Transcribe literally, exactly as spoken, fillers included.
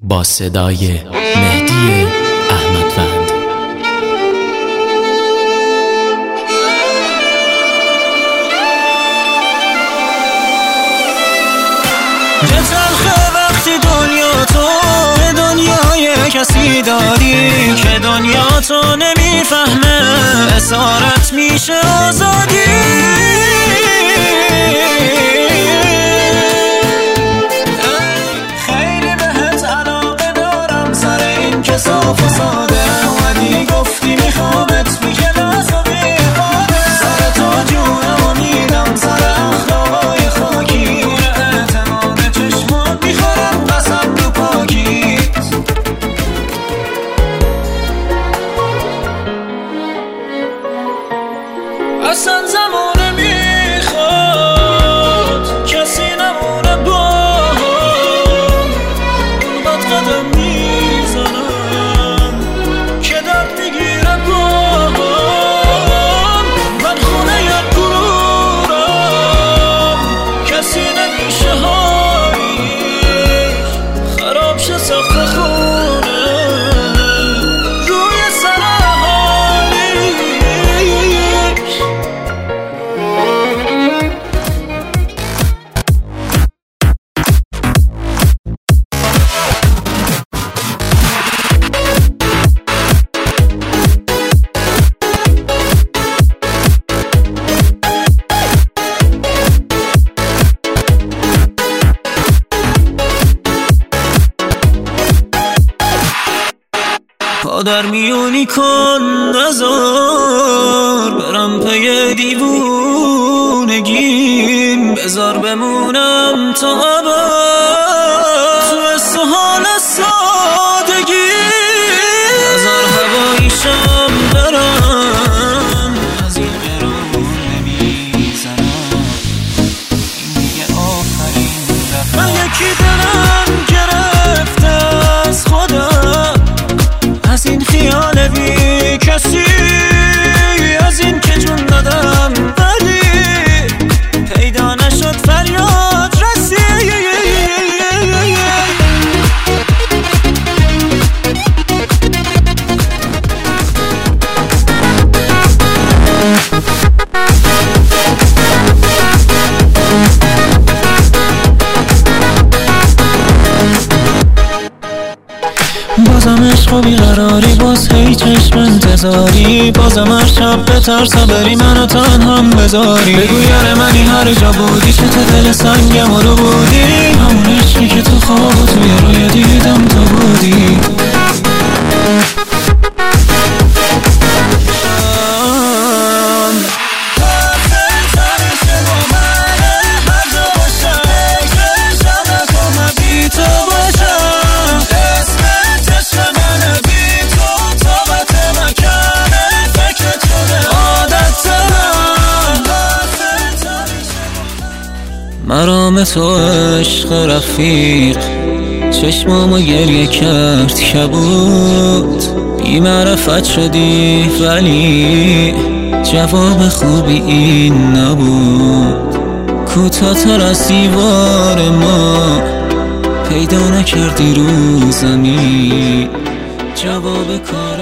با صدای مهدی احمدوند. چه تلخه وقتی دنیا تو به دنیای کسی دادی که دنیا تو نمیفهمه اسارت میشه آزادی. خیلی بهت علاقه دارم سر این که صاف و ساده اومدی گفتی میخوامت بی کلاس و بی قاده. سر تو جونم و میدم سر اخلاقای خاکی اعتماد چشمات میخورم قسم تو پاکیت. اصلا زمانه میخواد کسی نمونه با اونقدر قدم میزنم که درد میگیره پام. من خونه یا گرورم کسی نمیشه حالیش خراب شه ساخت خونه روی سر حالیش. پادر میونی کن نزار برم پی دیوونگیم بزار بمونم تا ابد تو استحال سادگی. نزار هواییشم برم از این قرون نمیزنم این دیگه آخرین دفعه. من یکی دلم گرفته از خودم از این خیال بی کسی از این که جون دادم ولی پیدا نشد فریاد رسی. بازم عشق و بیقراری باز هی چشم انتظاری بازم هر شب به ترسا بری منو تنهام بذاری. بگو یار منی هر جا بودی چه تو دل سنگم رو بودی همون عشقی که تو خواب توی روی دیدم تو بودی. مرام تو عشق رفیق چشمامو گریه کرد کبود بی معرفت شدی ولی جواب خوبی این نبود. کوتاه‌تر از دیوار ما پیدا نکردی رو زمین جواب کار